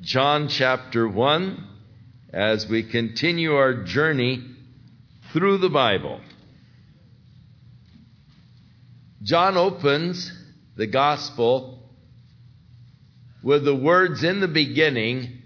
John chapter 1 as we continue our journey through the Bible. John opens the gospel with the words, "In the beginning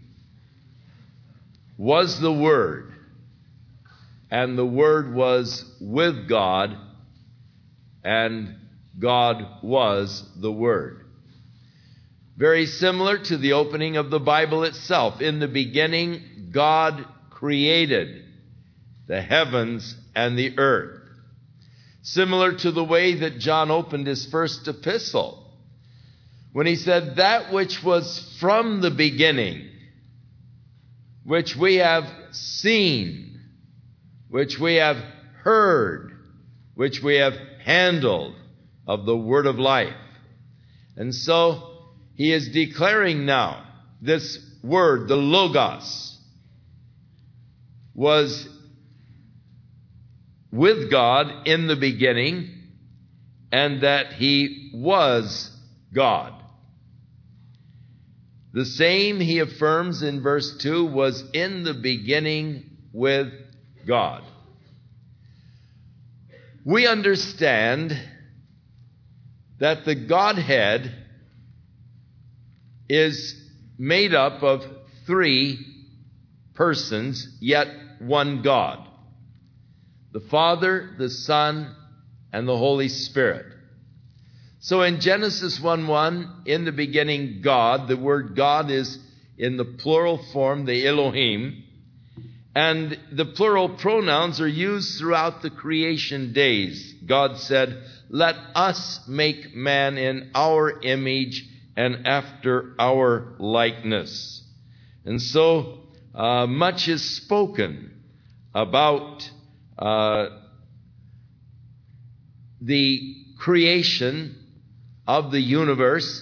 was the Word, and the Word was with God, and God was the Word." Very similar to the opening of the Bible itself. In the beginning, God created the heavens and the earth. Similar to the way that John opened his first epistle, when he said, "That which was from the beginning, which we have seen, which we have heard, which we have handled of the word of life." And so he is declaring now this word, the Logos, was with God in the beginning, and that he was God. The same, he affirms in verse 2, was in the beginning with God. We understand that the Godhead is made up of three persons, yet one God: the Father, the Son, and the Holy Spirit. So in Genesis 1:1, in the beginning God, the word God is in the plural form, the Elohim, and the plural pronouns are used throughout the creation days. God said, "Let us make man in our image and after our likeness." And so much is spoken about the creation of the universe.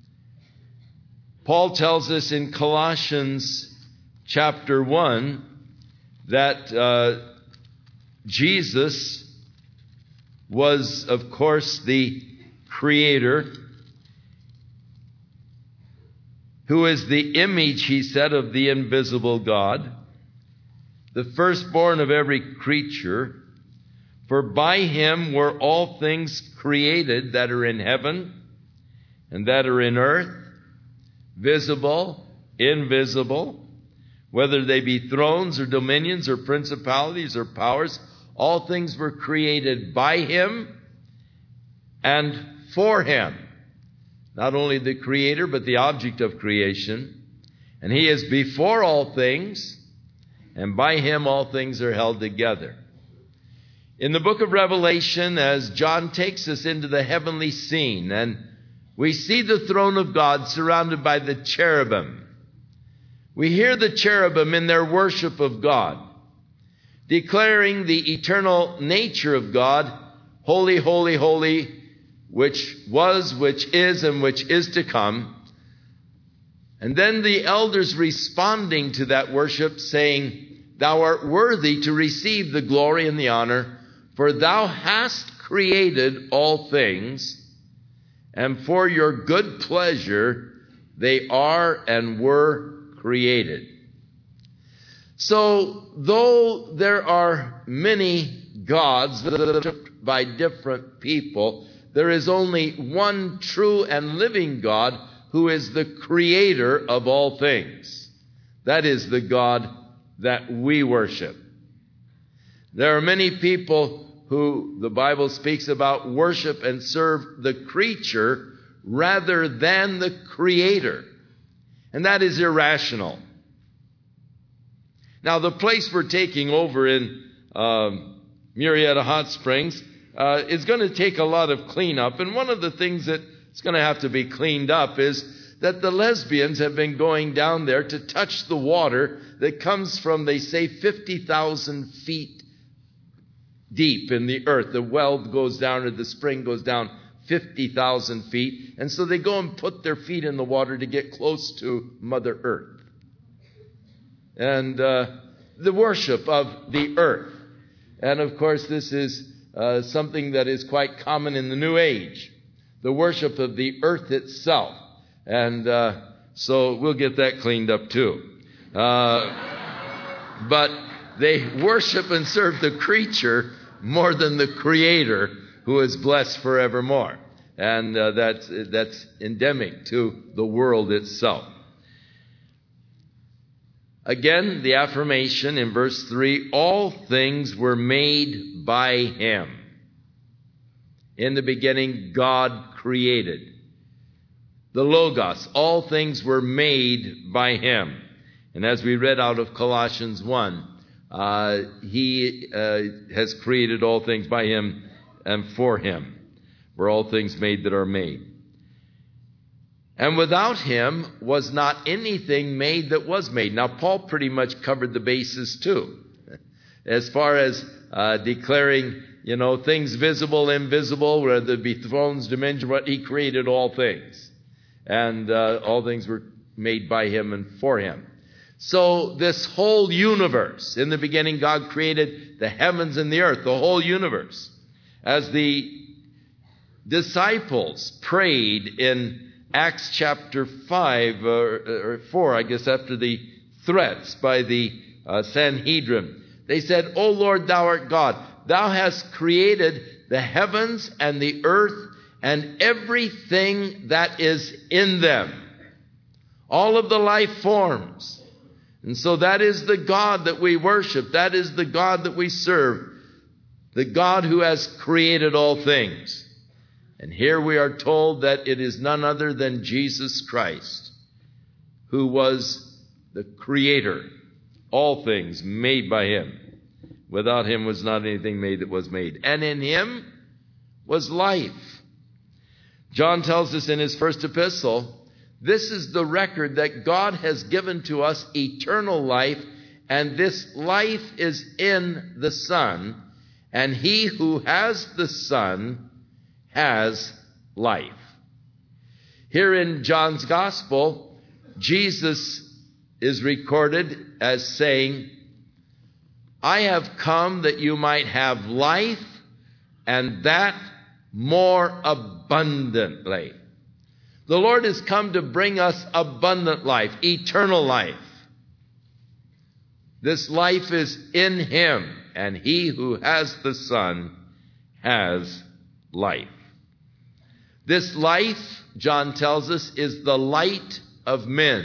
Paul tells us in Colossians chapter 1 that Jesus was, of course, the creator, who is the image, he said, of the invisible God, the firstborn of every creature. For by him were all things created that are in heaven and that are in earth, visible, invisible, whether they be thrones or dominions or principalities or powers. All things were created by him and for him. Not only the creator, but the object of creation. And he is before all things, and by him all things are held together. In the book of Revelation, as John takes us into the heavenly scene, and we see the throne of God surrounded by the cherubim, we hear the cherubim in their worship of God, declaring the eternal nature of God: "Holy, holy, holy, which was, which is, and which is to come." And then the elders responding to that worship, saying, "Thou art worthy to receive the glory and the honor, for thou hast created all things, and for your good pleasure they are and were created." So, though there are many gods that are worshipped by different people, there is only one true and living God who is the creator of all things. That is the God that we worship. There are many people who the Bible speaks about worship and serve the creature rather than the creator. And that is irrational. Now, the place we're taking over in Murrieta Hot Springs is going to take a lot of cleanup. And one of the things that's going to have to be cleaned up is that the lesbians have been going down there to touch the water that comes from, they say, 50,000 feet deep in the earth. The well goes down, or the spring goes down 50,000 feet. And so they go and put their feet in the water to get close to Mother Earth. And the worship of the earth. And of course, this is something that is quite common in the New Age. The worship of the earth itself. And So we'll get that cleaned up too. But they worship and serve the creature more than the Creator, who is blessed forevermore. And that's endemic to the world itself. Again, the affirmation in verse 3, all things were made by Him. In the beginning, God created. The Logos, all things were made by Him. And as we read out of Colossians 1, He has created all things by Him and for Him. Were all things made that are made. And without Him was not anything made that was made. Now, Paul pretty much covered the bases too. As far as declaring, things visible, invisible, whether it be thrones, dimension, what He created all things. And all things were made by Him and for Him. So this whole universe, in the beginning God created the heavens and the earth, the whole universe. As the disciples prayed in Acts chapter 5 or 4, I guess, after the threats by the Sanhedrin, they said, O Lord, Thou art God. Thou hast created the heavens and the earth and everything that is in them, all of the life forms. And so that is the God that we worship. That is the God that we serve, the God who has created all things. And here we are told that it is none other than Jesus Christ, who was the Creator, all things made by Him. Without Him was not anything made that was made. And in Him was life. John tells us in his first epistle, this is the record that God has given to us eternal life, and this life is in the Son, and he who has the Son has life. Here in John's Gospel, Jesus is recorded as saying, I have come that you might have life, and that more abundantly. The Lord has come to bring us abundant life, eternal life. This life is in Him, and he who has the Son has life. This life, John tells us, is the light of men.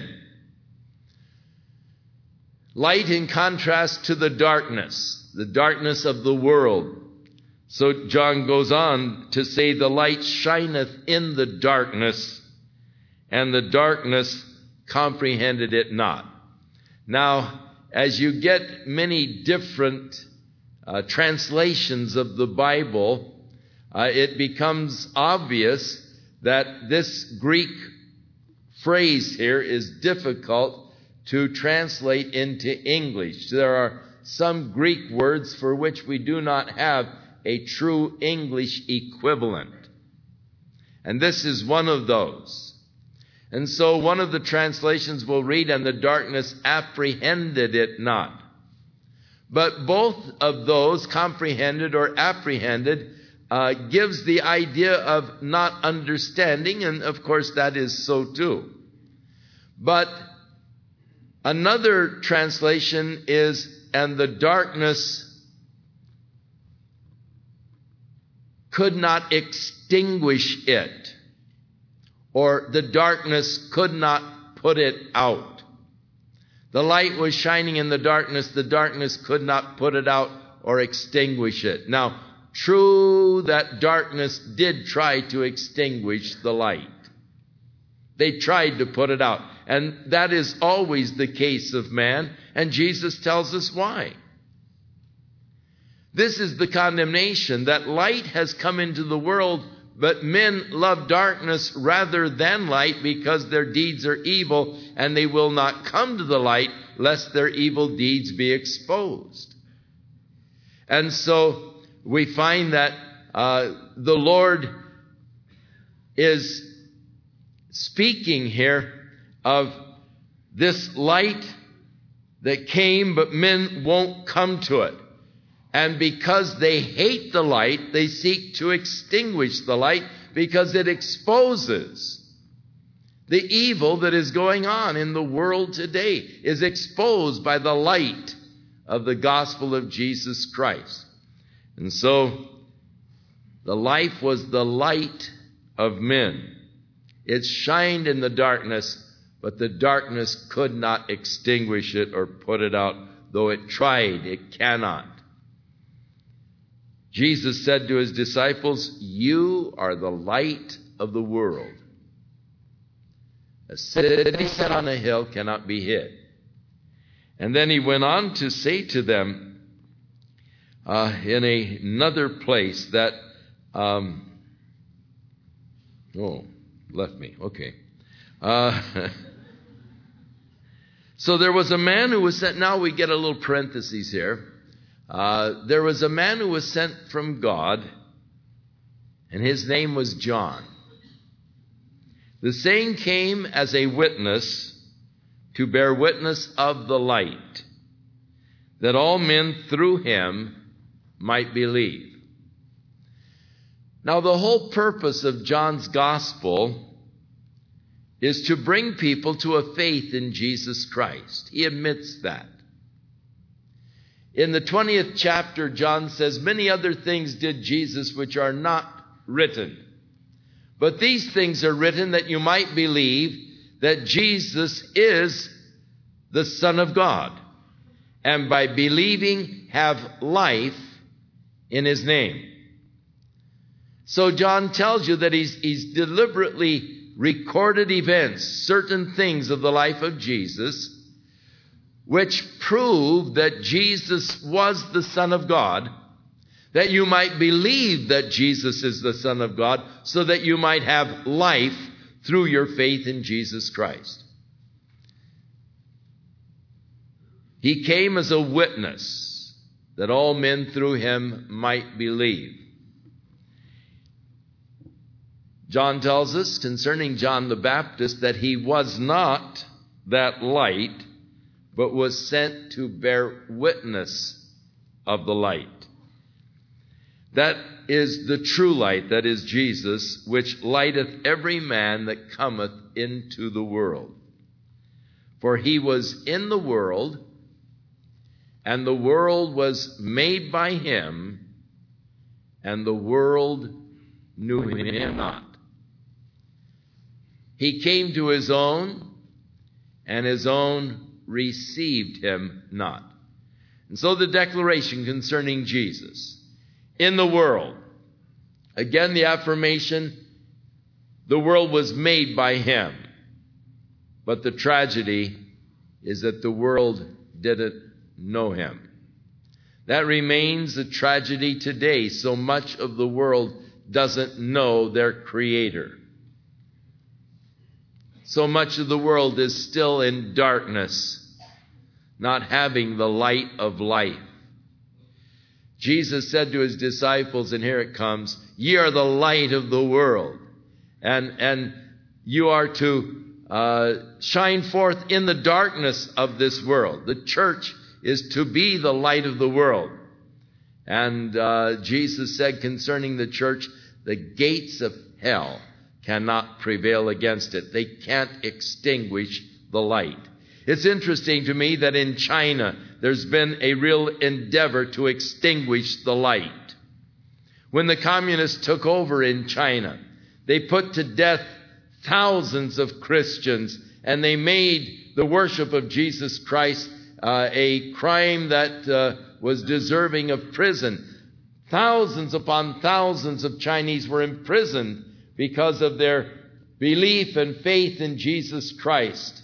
Light in contrast to the darkness of the world. So John goes on to say, the light shineth in the darkness, and the darkness comprehended it not. Now, as you get many different translations of the Bible, it becomes obvious that this Greek phrase here is difficult to translate into English. There are some Greek words for which we do not have a true English equivalent. And this is one of those. And so one of the translations will read, and the darkness apprehended it not. But both of those, comprehended or apprehended, gives the idea of not understanding, and of course that is so too. But another translation is, and the darkness could not extinguish it, or the darkness could not put it out. The light was shining in the darkness could not put it out or extinguish it. Now, true that darkness did try to extinguish the light. They tried to put it out. And that is always the case of man, and Jesus tells us why. This is the condemnation, that light has come into the world, but men love darkness rather than light because their deeds are evil, and they will not come to the light lest their evil deeds be exposed. And so we find that the Lord is speaking here of this light that came, but men won't come to it. And because they hate the light, they seek to extinguish the light because it exposes The evil that is going on in the world today is exposed by the light of the gospel of Jesus Christ. And so, the life was the light of men. It shined in the darkness, but the darkness could not extinguish it or put it out. Though it tried, it cannot. Jesus said to his disciples, "You are the light of the world. A city set on a hill cannot be hid." And then he went on to say to them in another place that, left me, okay. So there was a man who was sent, now we get a little parenthesis here. There was a man who was sent from God, and his name was John. The same came as a witness to bear witness of the light, that all men through him might believe. Now, the whole purpose of John's gospel is to bring people to a faith in Jesus Christ. He admits that. In the 20th chapter, John says, "Many other things did Jesus which are not written. But these things are written that you might believe that Jesus is the Son of God, and by believing have life in his name." So John tells you that he's deliberately recorded events, certain things of the life of Jesus, which prove that Jesus was the Son of God, that you might believe that Jesus is the Son of God, so that you might have life through your faith in Jesus Christ. He came as a witness that all men through him might believe. John tells us concerning John the Baptist that he was not that light, but was sent to bear witness of the light. That is the true light, that is Jesus, which lighteth every man that cometh into the world. For he was in the world, and the world was made by him, and the world knew him not. He came to his own, and his own received him not. And so the declaration concerning Jesus. In the world. Again, the affirmation, the world was made by him. But the tragedy is that the world didn't know him. That remains a tragedy today. So much of the world doesn't know their Creator. So much of the world is still in darkness, not having the light of life. Jesus said to his disciples, and here it comes, "Ye are the light of the world." And you are to shine forth in the darkness of this world. The church is to be the light of the world. And Jesus said concerning the church, the gates of hell cannot prevail against it. They can't extinguish the light. It's interesting to me that in China, there's been a real endeavor to extinguish the light. When the communists took over in China, they put to death thousands of Christians, and they made the worship of Jesus Christ a crime that was deserving of prison. Thousands upon thousands of Chinese were imprisoned because of their belief and faith in Jesus Christ.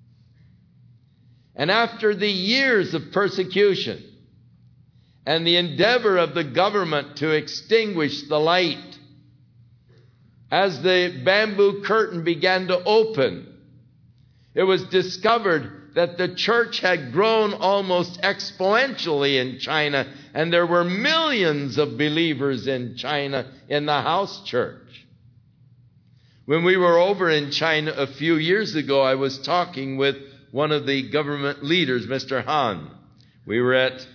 And after the years of persecution and the endeavor of the government to extinguish the light, as the bamboo curtain began to open, it was discovered that the church had grown almost exponentially in China, and there were millions of believers in China in the house church. When we were over in China a few years ago, I was talking with one of the government leaders, Mr. Han. We were at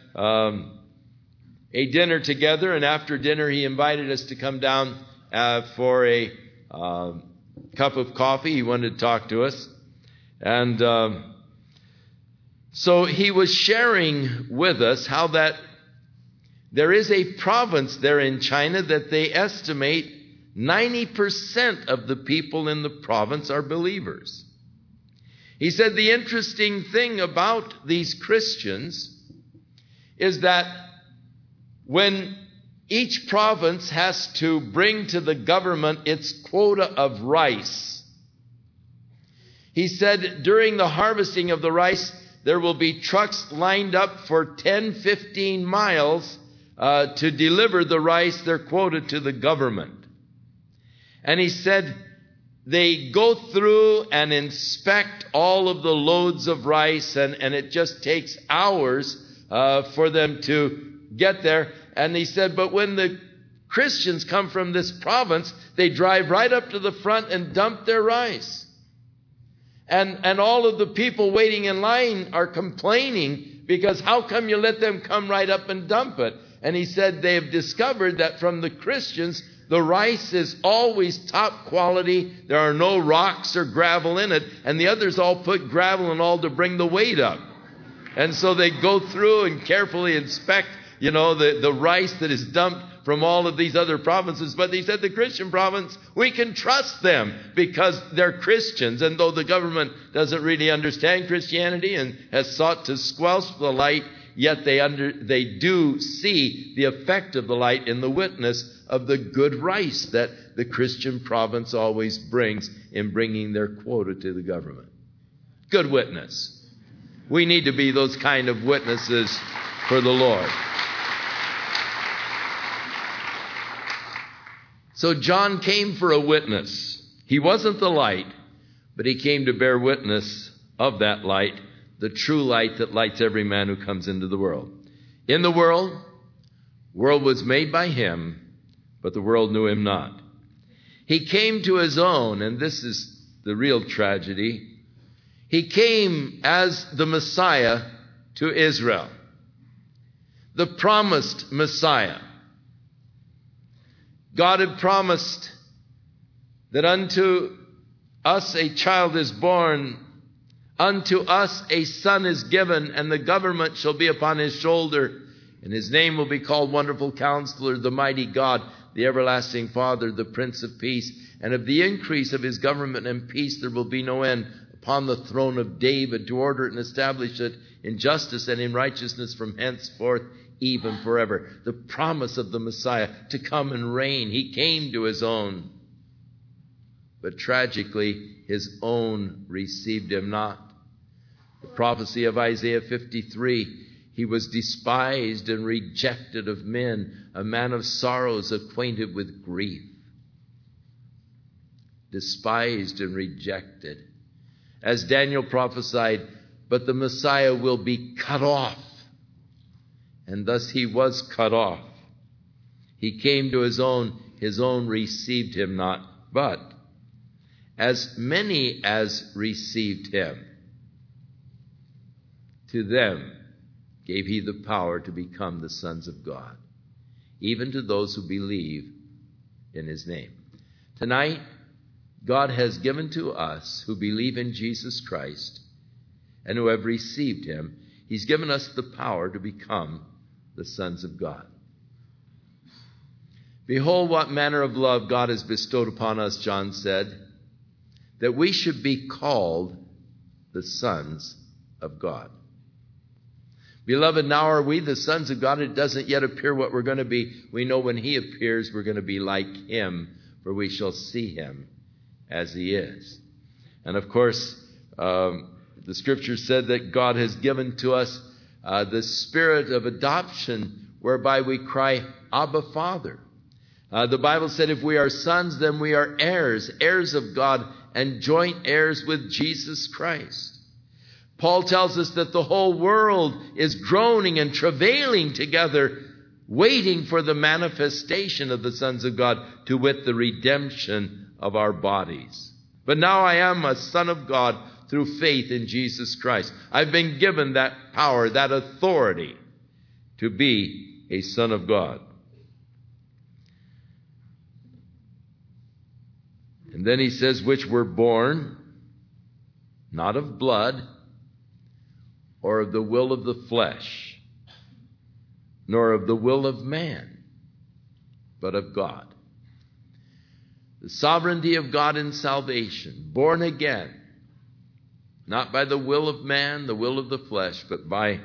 a dinner together, and after dinner he invited us to come down for a cup of coffee. He wanted to talk to us. And so he was sharing with us how that there is a province there in China that they estimate 90% of the people in the province are believers. He said the interesting thing about these Christians is that when each province has to bring to the government its quota of rice, he said during the harvesting of the rice, there will be trucks lined up for 10, 15 miles to deliver the rice, their quota, to the government. And he said they go through and inspect all of the loads of rice, and it just takes hours for them to get there. And he said, but when the Christians come from this province, they drive right up to the front and dump their rice. And all of the people waiting in line are complaining because how come you let them come right up and dump it? And he said they have discovered that from the Christians, the rice is always top quality. There are no rocks or gravel in it. And the others all put gravel and all to bring the weight up. And so they go through and carefully inspect, the rice that is dumped from all of these other provinces. But he said the Christian province, we can trust them because they're Christians. And though the government doesn't really understand Christianity and has sought to squelch the light, yet they do see the effect of the light in the witness of the good rice that the Christian province always brings in bringing their quota to the government. Good witness. We need to be those kind of witnesses for the Lord. So John came for a witness. He wasn't the light, but he came to bear witness of that light, the true light that lights every man who comes into the world. In the world was made by him, but the world knew him not. He came to his own, and this is the real tragedy. He came as the Messiah to Israel, the promised Messiah. God had promised that unto us a child is born, unto us a son is given, and the government shall be upon his shoulder, and his name will be called Wonderful Counselor, the Mighty God, the Everlasting Father, the Prince of Peace. And of the increase of his government and peace there will be no end upon the throne of David, to order it and establish it in justice and in righteousness from henceforth even forever. The promise of the Messiah to come and reign. He came to his own, but tragically his own received him not. The prophecy of Isaiah 53, he was despised and rejected of men, a man of sorrows, acquainted with grief. Despised and rejected. As Daniel prophesied, but the Messiah will be cut off. And thus he was cut off. He came to his own received him not. But as many as received him, to them gave he the power to become the sons of God, even to those who believe in his name. Tonight, God has given to us who believe in Jesus Christ and who have received him, he's given us the power to become the sons of God. Behold, what manner of love God has bestowed upon us, John said, that we should be called the sons of God. Beloved, now are we the sons of God? It doesn't yet appear what we're going to be. We know when he appears, we're going to be like him, for we shall see him as he is. And of course, the scripture said that God has given to us the spirit of adoption, whereby we cry, Abba, Father. The Bible said if we are sons, then we are heirs, heirs of God, and joint heirs with Jesus Christ. Paul tells us that the whole world is groaning and travailing together, waiting for the manifestation of the sons of God, to wit, the redemption of our bodies. But now I am a son of God through faith in Jesus Christ. I've been given that power, that authority to be a son of God. And then he says, which were born not of blood or of the will of the flesh, nor of the will of man, but of God. The sovereignty of God in salvation, born again, not by the will of man, the will of the flesh, but by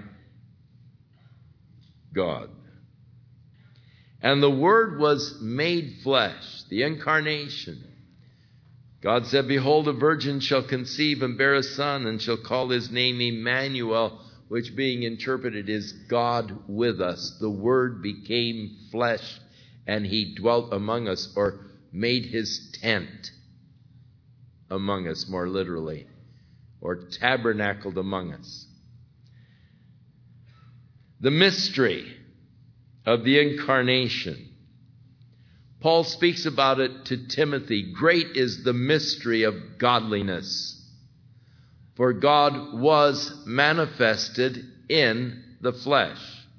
God. And the Word was made flesh, the incarnation. God said, behold, a virgin shall conceive and bear a son, and shall call his name Emmanuel, which being interpreted is God with us. The Word became flesh, and he dwelt among us, or made his tent among us, more literally, or tabernacled among us. The mystery of the incarnation. Paul speaks about it to Timothy. Great is the mystery of godliness. For God was manifested in the flesh.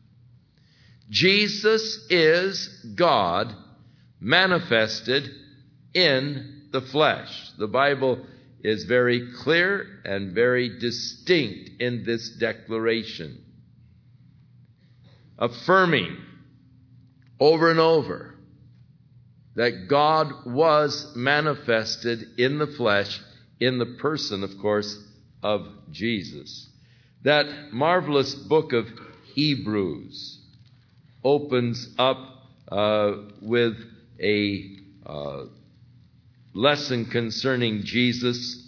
Jesus is God manifested in the flesh. The Bible is very clear and very distinct in this declaration, affirming over and over that God was manifested in the flesh, in the person, of course, of Jesus. That marvelous book of Hebrews opens up with a lesson concerning Jesus.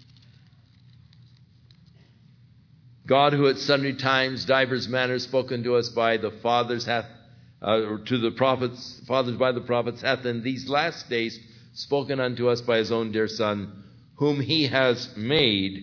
God, who at sundry times, divers manners, spoken to us by the fathers, to the prophets, fathers by the prophets, hath in these last days spoken unto us by his own dear Son, whom he has made,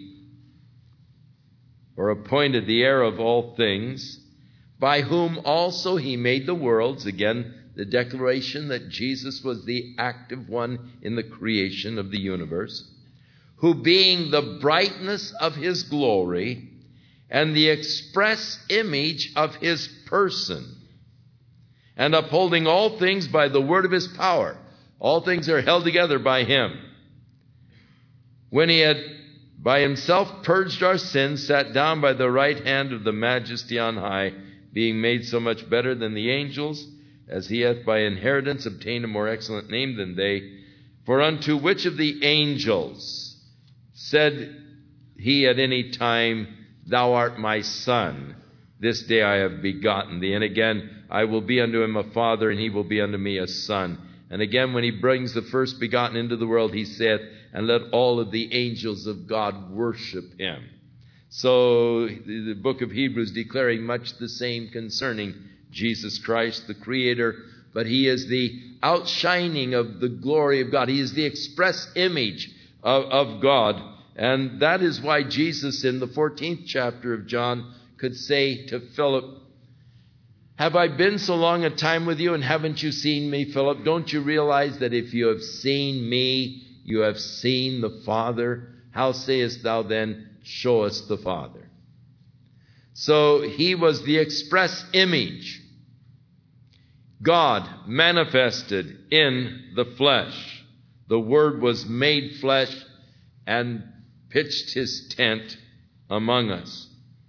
or appointed the heir of all things, by whom also he made the worlds. Again, the declaration that Jesus was the active one in the creation of the universe, who being the brightness of his glory and the express image of his person, and upholding all things by the word of his power. All things are held together by him. When he had by himself purged our sins, sat down by the right hand of the Majesty on high, being made so much better than the angels, as he hath by inheritance obtained a more excellent name than they. For unto which of the angels said he at any time, thou art my son, this day I have begotten thee? And again, I will be unto him a father, and he will be unto me a son. And again, when he brings the first begotten into the world, he saith, and let all of the angels of God worship him. So the book of Hebrews declaring much the same concerning Jesus Christ, the Creator, but he is the outshining of the glory of God. He is the express image of God. And that is why Jesus in the 14th chapter of John could say to Philip, have I been so long a time with you, and haven't you seen me, Philip? Don't you realize that if you have seen me, you have seen the Father? How sayest thou then, show us the Father? So he was the express image, God manifested in the flesh. The Word was made flesh and pitched his tent among us.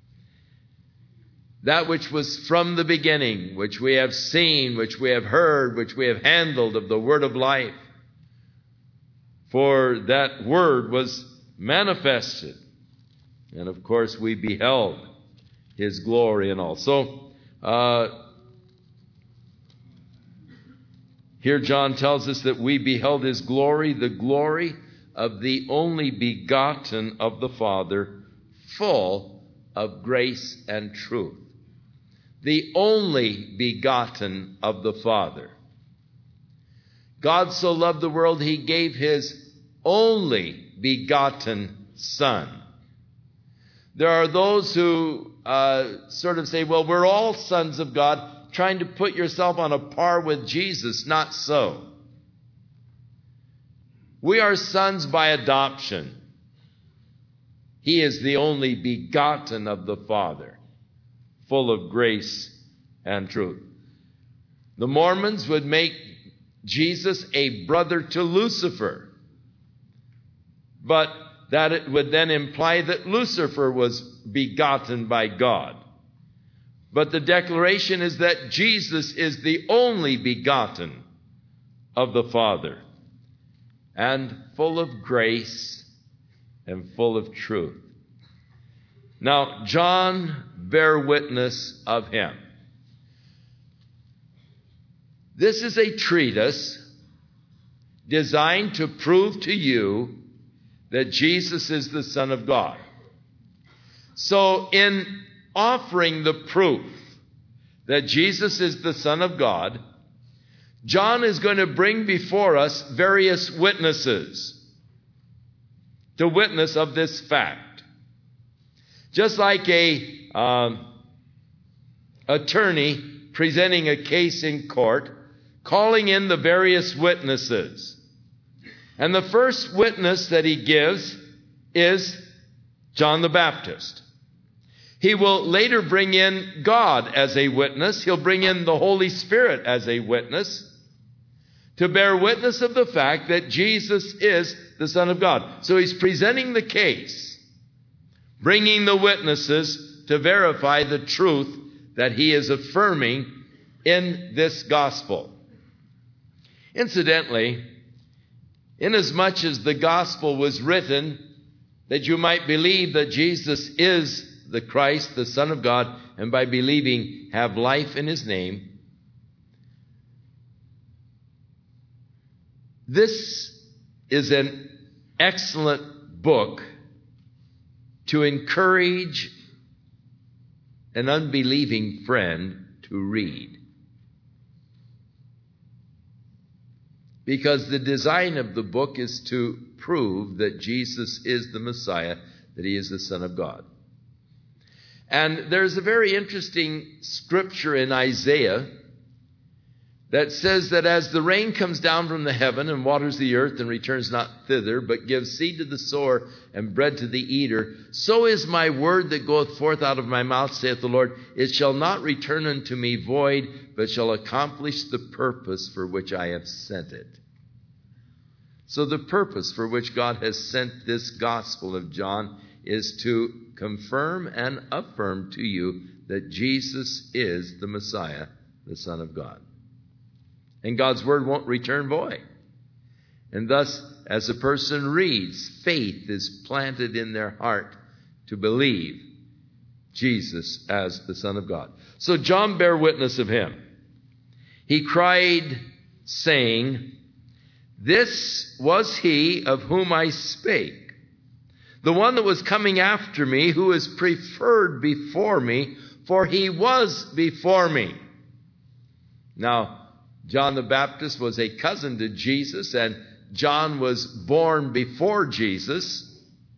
That which was from the beginning, which we have seen, which we have heard, which we have handled of the word of life. For that word was manifested. And of course we beheld his glory and all. So here John tells us that we beheld his glory, the glory of the only begotten of the Father, full of grace and truth. The only begotten of the Father. God so loved the world, he gave his only begotten Son. There are those who sort of say, well, we're all sons of God, trying to put yourself on a par with Jesus. Not so. We are sons by adoption. He is the only begotten of the Father, full of grace and truth. The Mormons would make Jesus a brother to Lucifer. but that it would then imply that Lucifer was begotten by God. But the declaration is that Jesus is the only begotten of the Father, and full of grace and full of truth. Now, John bare witness of him. This is a treatise designed to prove to you that Jesus is the Son of God. So in offering the proof that Jesus is the Son of God, John is going to bring before us various witnesses to witness of this fact. Just like a attorney presenting a case in court, calling in the various witnesses. And the first witness that he gives is John the Baptist. He will later bring in God as a witness. He'll bring in the Holy Spirit as a witness to bear witness of the fact that Jesus is the Son of God. So he's presenting the case, bringing the witnesses to verify the truth that he is affirming in this gospel. Incidentally, inasmuch as the gospel was written that you might believe that Jesus is the Christ, the Son of God, and by believing have life in his name, this is an excellent book to encourage an unbelieving friend to read. Because the design of the book is to prove that Jesus is the Messiah, that he is the Son of God. And there's a very interesting scripture in Isaiah that says that as the rain comes down from the heaven and waters the earth and returns not thither, but gives seed to the sower and bread to the eater, so is my word that goeth forth out of my mouth, saith the Lord. It shall not return unto me void, but shall accomplish the purpose for which I have sent it. So the purpose for which God has sent this gospel of John is to confirm and affirm to you that Jesus is the Messiah, the Son of God. And God's word won't return void. And thus, as a person reads, faith is planted in their heart to believe Jesus as the Son of God. So John bare witness of him. He cried, saying, This was he of whom I spake, the one that was coming after me, who is preferred before me, for he was before me. Now, John the Baptist was a cousin to Jesus, and John was born before Jesus,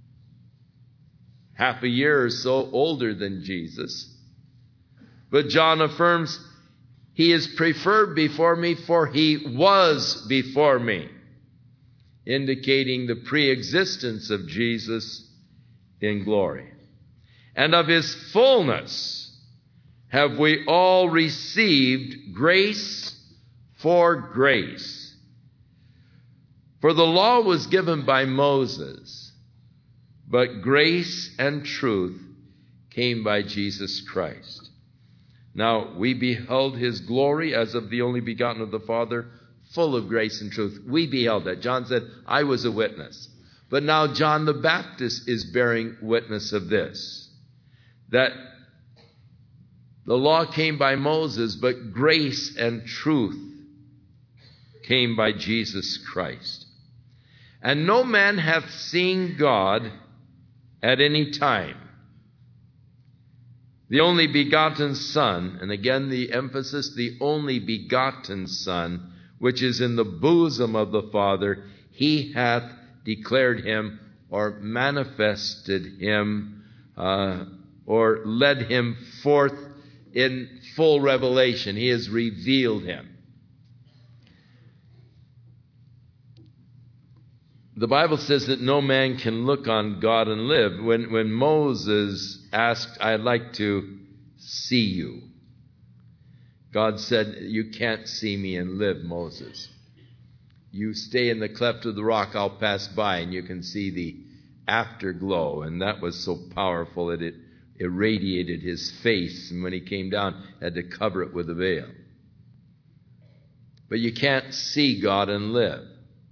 half a year or so older than Jesus. But John affirms, he is preferred before me, for he was before me, indicating the pre-existence of Jesus in glory. And of his fullness have we all received grace for grace. For the law was given by Moses, but grace and truth came by Jesus Christ. Now we beheld his glory as of the only begotten of the Father, full of grace and truth. We beheld that. John said, I was a witness. But now John the Baptist is bearing witness of this, that the law came by Moses, but grace and truth came by Jesus Christ. And no man hath seen God at any time. The only begotten Son, and again the emphasis, the only begotten Son, which is in the bosom of the Father, he hath declared him, or manifested him, or led him forth in full revelation. He has revealed him. The Bible says that no man can look on God and live. When Moses asked, I'd like to see you, God said, you can't see me and live, Moses. you stay in the cleft of the rock, I'll pass by, and you can see the afterglow. And that was so powerful that it irradiated his face, and when he came down, had to cover it with a veil. But you can't see God and live.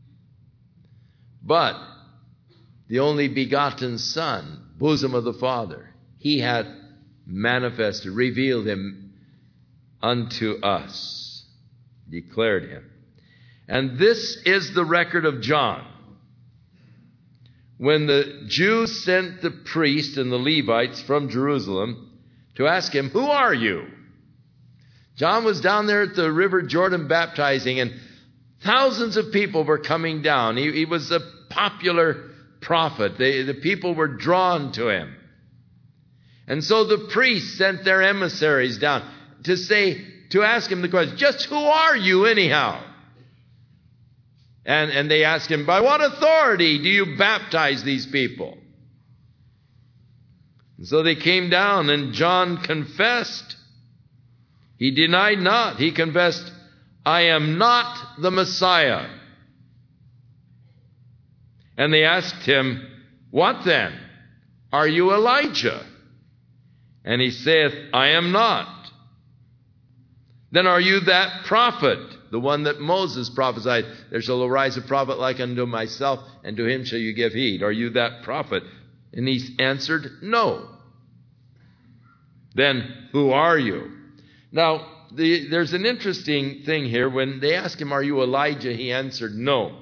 But the only begotten Son, bosom of the Father, he hath manifested, revealed him unto us, declared him. And this is the record of John. When the Jews sent the priests and the Levites from Jerusalem to ask him, "Who are you?" John was down there at the river Jordan baptizing, and thousands of people were coming down. He was a popular prophet. The people were drawn to him. And so the priests sent their emissaries down to ask him the question, "Just who are you anyhow?" And they asked him, "By what authority do you baptize these people?" And so they came down, and John confessed. He denied not. He confessed, "I am not the Messiah." And they asked him, "What then? Are you Elijah?" And he saith, "I am not." "Then are you that prophet, the one that Moses prophesied? There shall arise a prophet like unto myself, and to him shall you give heed. Are you that prophet?" And he answered, "No." "Then who are you?" Now, there's an interesting thing here. When they asked him, "Are you Elijah?" he answered, "No."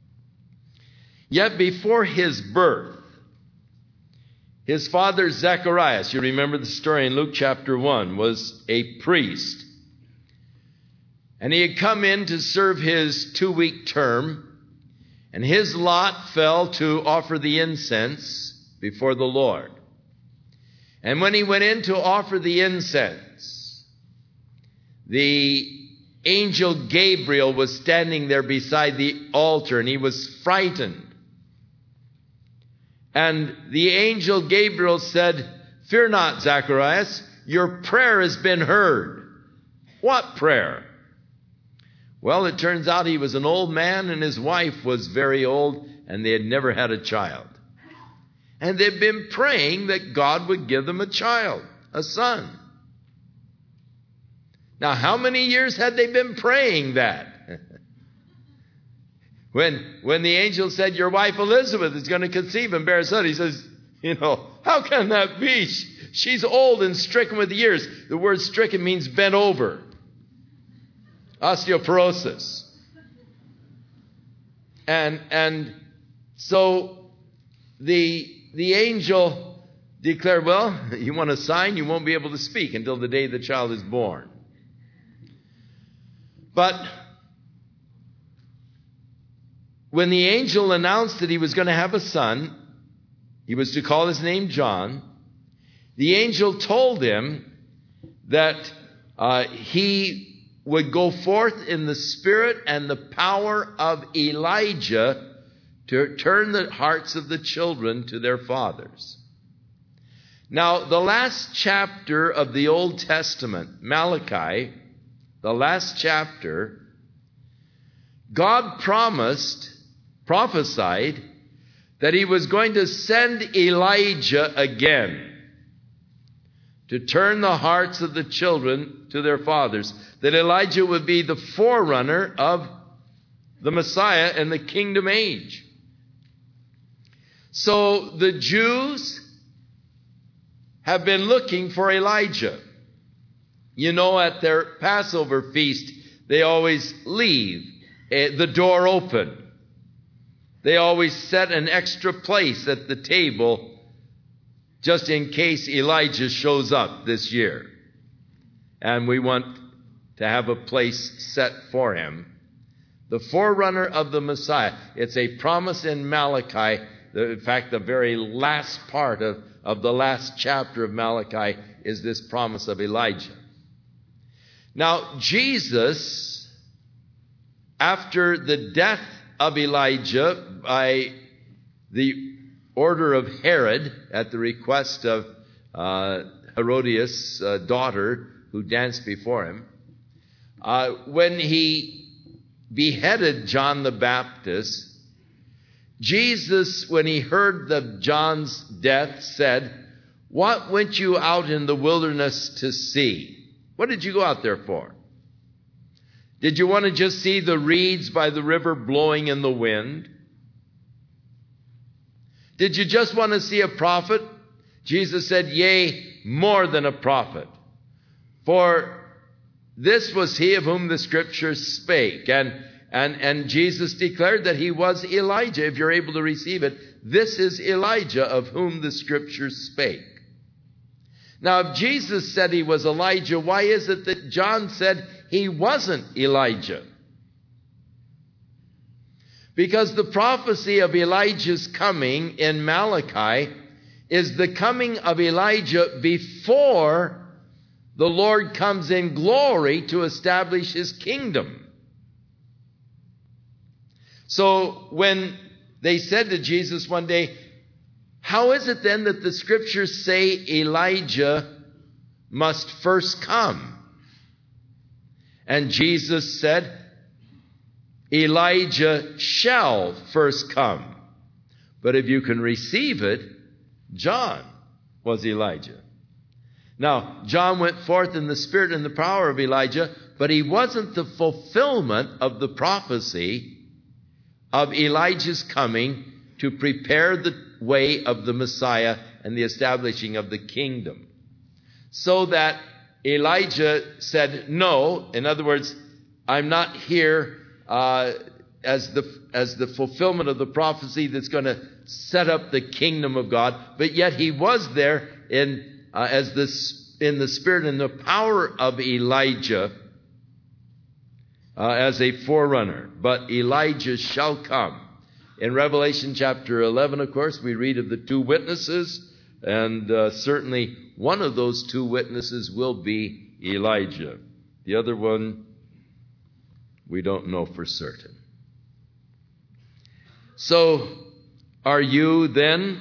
Yet before his birth, his father Zacharias, you remember the story in Luke chapter 1, was a priest. And he had come in to serve his 2-week term, and his lot fell to offer the incense before the Lord. And when he went in to offer the incense, the angel Gabriel was standing there beside the altar, and he was frightened. And the angel Gabriel said, "Fear not, Zacharias, your prayer has been heard." What prayer? Well, it turns out he was an old man, and his wife was very old, and they had never had a child. And they'd been praying that God would give them a child, a son. Now, how many years had they been praying that? When the angel said, "Your wife Elizabeth is going to conceive and bear a son," he says, "How can that be? She's old and stricken with years." The word stricken means bent over. Osteoporosis. And so the angel declared, "Well, you want a sign? You won't be able to speak until the day the child is born." But when the angel announced that he was going to have a son, he was to call his name John, the angel told him that he would go forth in the spirit and the power of Elijah to turn the hearts of the children to their fathers. Now, the last chapter of the Old Testament, Malachi, the last chapter, God prophesied that he was going to send Elijah again to turn the hearts of the children to their fathers, that Elijah would be the forerunner of the Messiah and the kingdom age. So the Jews have been looking for Elijah. At their Passover feast, they always leave the door open. They always set an extra place at the table just in case Elijah shows up this year. And we want to have a place set for him. The forerunner of the Messiah. It's a promise in Malachi. In fact, the very last part of the last chapter of Malachi is this promise of Elijah. Now, Jesus, after the death of Elijah by the order of Herod at the request of Herodias' daughter who danced before him, when he beheaded John the Baptist, Jesus, when he heard of John's death, said, "What went you out in the wilderness to see?" What did you go out there for? Did you want to just see the reeds by the river blowing in the wind? Did you just want to see a prophet? Jesus said, "Yea, more than a prophet. For this was he of whom the Scriptures spake." And Jesus declared that he was Elijah. If you're able to receive it, this is Elijah of whom the Scriptures spake. Now, if Jesus said he was Elijah, why is it that John said he wasn't Elijah? Because the prophecy of Elijah's coming in Malachi is the coming of Elijah before the Lord comes in glory to establish his kingdom. So when they said to Jesus one day, "How is it then that the Scriptures say Elijah must first come?" And Jesus said, "Elijah shall first come. But if you can receive it, John was Elijah." Now, John went forth in the spirit and the power of Elijah, but he wasn't the fulfillment of the prophecy of Elijah's coming to prepare the way of the Messiah and the establishing of the kingdom. So that Elijah said, "No," in other words, "I'm not here as the fulfillment of the prophecy that's going to set up the kingdom of God." But yet he was there in the spirit and the power of Elijah as a forerunner. But Elijah shall come. In Revelation chapter 11, of course, we read of the two witnesses, and certainly one of those two witnesses will be Elijah. The other one, we don't know for certain. So, are you then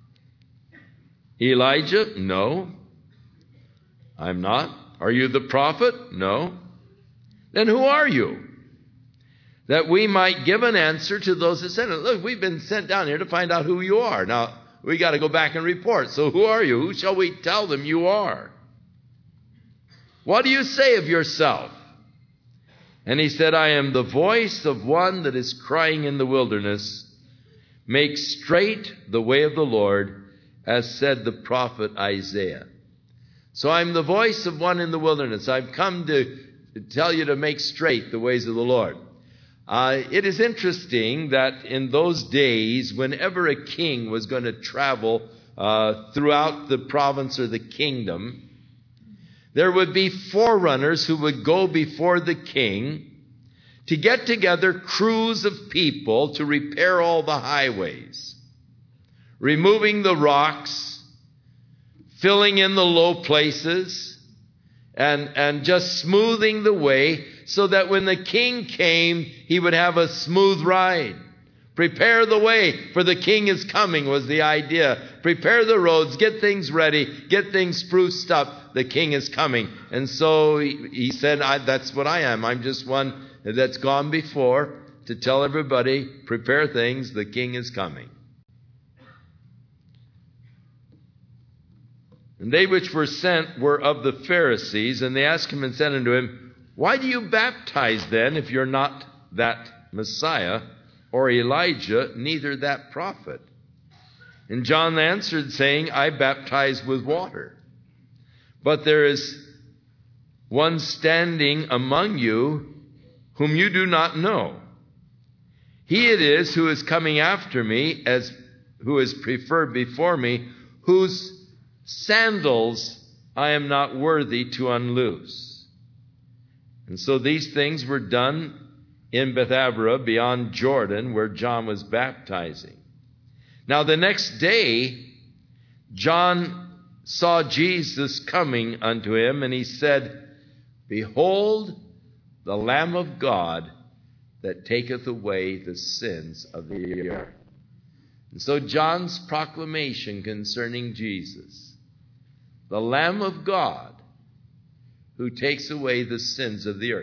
Elijah? No, I'm not. Are you the prophet? No. Then who are you? That we might give an answer to those that sent us. Look, we've been sent down here to find out who you are. Now, we got to go back and report. So who are you? Who shall we tell them you are? What do you say of yourself? And he said, "I am the voice of one that is crying in the wilderness, make straight the way of the Lord, as said the prophet Isaiah." So I'm the voice of one in the wilderness. I've come to tell you to make straight the ways of the Lord. It is interesting that in those days, whenever a king was going to travel throughout the province or the kingdom, there would be forerunners who would go before the king to get together crews of people to repair all the highways, removing the rocks, filling in the low places, and just smoothing the way so that when the king came, he would have a smooth ride. Prepare the way, for the king is coming, was the idea. Prepare the roads, get things ready, get things spruced up. The king is coming. And so he said, that's what I am. I'm just one that's gone before to tell everybody, prepare things, the king is coming. And they which were sent were of the Pharisees, and they asked him and said unto him, "Why do you baptize then, if you're not that Messiah, or Elijah, neither that prophet?" And John answered, saying, "I baptize with water. But there is one standing among you whom you do not know. He it is who is coming after me, who is preferred before me, whose sandals I am not worthy to unloose." And so these things were done in Bethabara beyond Jordan, where John was baptizing. Now the next day, John saw Jesus coming unto him, and he said, "Behold, the Lamb of God that taketh away the sins of the earth." And so John's proclamation concerning Jesus, the Lamb of God who takes away the sins of the earth.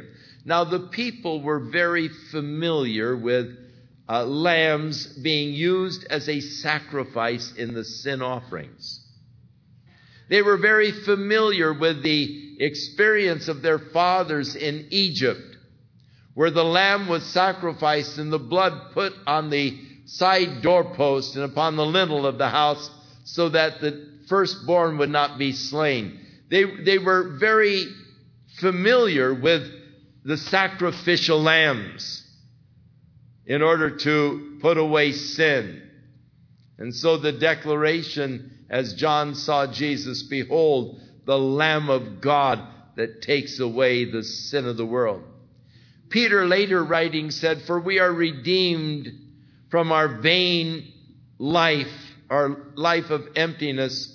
Now the people were very familiar with lambs being used as a sacrifice in the sin offerings. They were very familiar with the experience of their fathers in Egypt, where the lamb was sacrificed and the blood put on the side doorpost and upon the lintel of the house so that the firstborn would not be slain. They were very familiar with the sacrificial lambs in order to put away sin. And so the declaration, as John saw Jesus, behold, the Lamb of God that takes away the sin of the world. Peter, later writing, said, for we are redeemed from our vain life, our life of emptiness,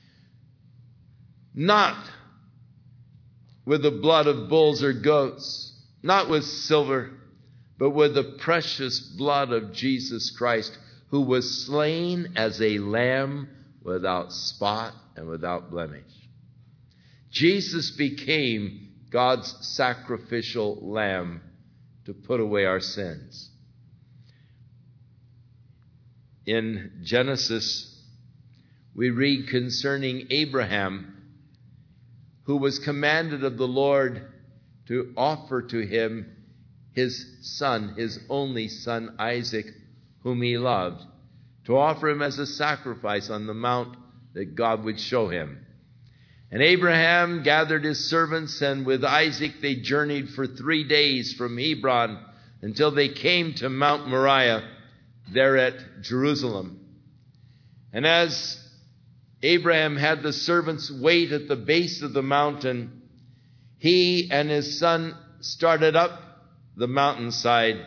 not with the blood of bulls or goats, not with silver, but with the precious blood of Jesus Christ, who was slain as a lamb without spot and without blemish. Jesus became God's sacrificial lamb to put away our sins. In Genesis, we read concerning Abraham, who was commanded of the Lord to offer to him his son, his only son Isaac, whom he loved, to offer him as a sacrifice on the mount that God would show him. And Abraham gathered his servants, and with Isaac they journeyed for 3 days from Hebron until they came to Mount Moriah, there at Jerusalem. And as Abraham had the servants wait at the base of the mountain, he and his son started up the mountainside.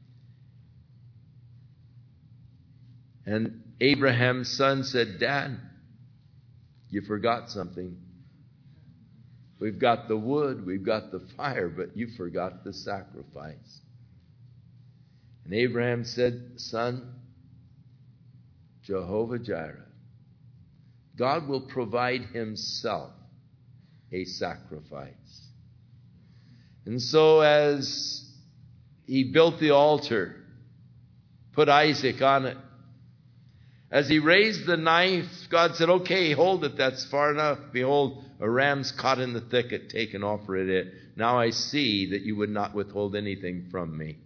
And Abraham's son said, Dad, you forgot something. We've got the wood, we've got the fire, but you forgot the sacrifice. And Abraham said, Son, Jehovah Jireh, God will provide himself a sacrifice. And so as he built the altar, put Isaac on it, as he raised the knife, God said, okay, hold it, that's far enough. Behold, a ram's caught in the thicket, take and offer it. Now I see that you would not withhold anything from me.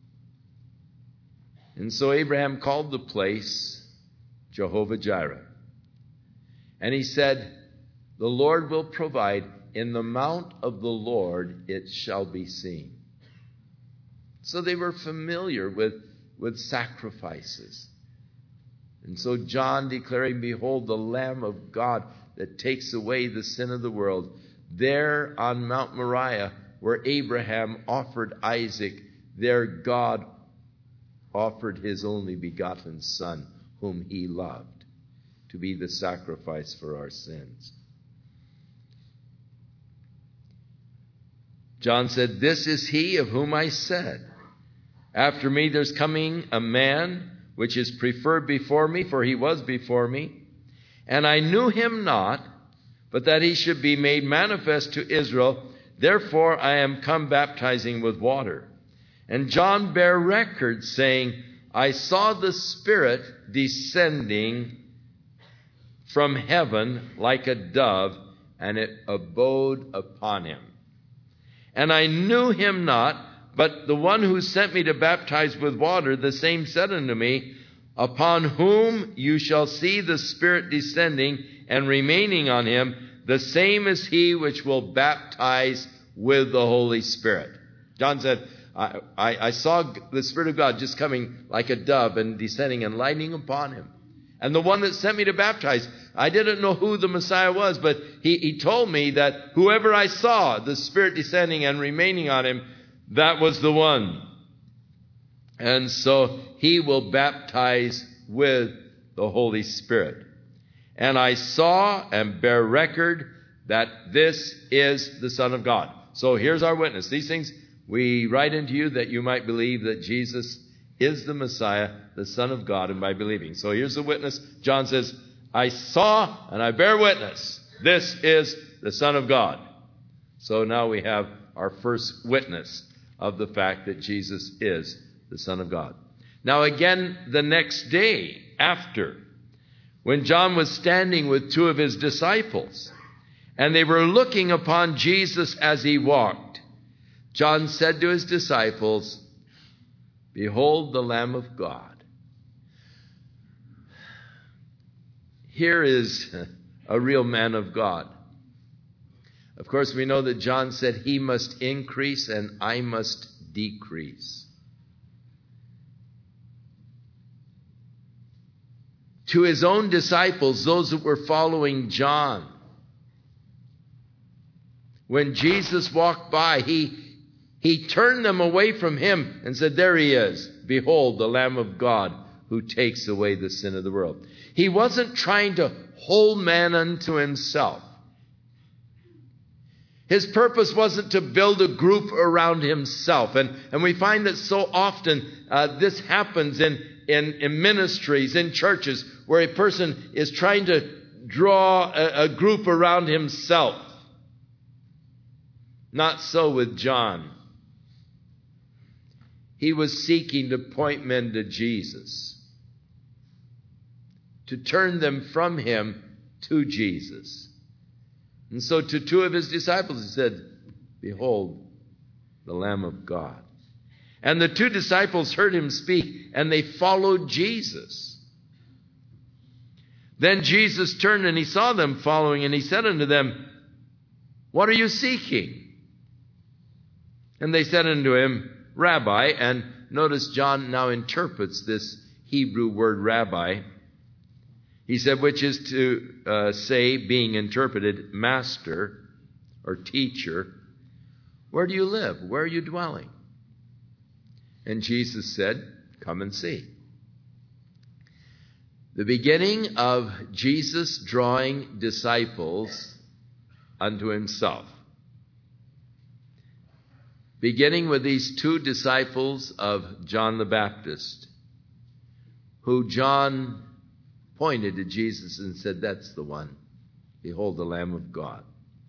And so Abraham called the place Jehovah Jireh. And he said, the Lord will provide, in the mount of the Lord it shall be seen. So they were familiar with sacrifices. And so John declaring, behold, the Lamb of God that takes away the sin of the world, there on Mount Moriah, where Abraham offered Isaac, there God offered his only begotten Son, whom he loved, to be the sacrifice for our sins. John said, this is he of whom I said, after me there's coming a man which is preferred before me, for he was before me. And I knew him not, but that he should be made manifest to Israel. Therefore I am come baptizing with water. And John bare record, saying, I saw the Spirit descending from heaven like a dove, and it abode upon him. And I knew him not, but the one who sent me to baptize with water, the same said unto me, upon whom you shall see the Spirit descending and remaining on him, the same is he which will baptize with the Holy Spirit. John said, I saw the Spirit of God just coming like a dove and descending and lighting upon him. And the one that sent me to baptize, I didn't know who the Messiah was, but he told me that whoever I saw, the Spirit descending and remaining on him, that was the one. And so he will baptize with the Holy Spirit. And I saw and bear record that this is the Son of God. So here's our witness. These things we write unto you that you might believe that Jesus is the Messiah, the Son of God, and by believing. So here's the witness. John says, I saw and I bear witness. This is the Son of God. So now we have our first witness of the fact that Jesus is the Son of God. Now again, the next day after, when John was standing with two of his disciples, and they were looking upon Jesus as he walked, John said to his disciples, "Behold the Lamb of God." Here is a real man of God. Of course, we know that John said he must increase and I must decrease. To his own disciples, those that were following John, when Jesus walked by, he turned them away from him and said, "There he is. Behold, the Lamb of God who takes away the sin of the world." He wasn't trying to hold man unto himself. His purpose wasn't to build a group around himself. And we find that so often this happens in ministries, in churches, where a person is trying to draw a group around himself. Not so with John. He was seeking to point men to Jesus, to turn them from him to Jesus. And so to two of his disciples he said, "Behold, the Lamb of God." And the two disciples heard him speak, and they followed Jesus. Then Jesus turned and he saw them following, and he said unto them, "What are you seeking?" And they said unto him, "Rabbi," and notice John now interprets this Hebrew word rabbi. He said, which is to say, being interpreted, master or teacher, "Where do you live? Where are you dwelling?" And Jesus said, "Come and see." The beginning of Jesus drawing disciples unto himself. Beginning with these two disciples of John the Baptist, who John pointed to Jesus and said, "That's the one. Behold the Lamb of God."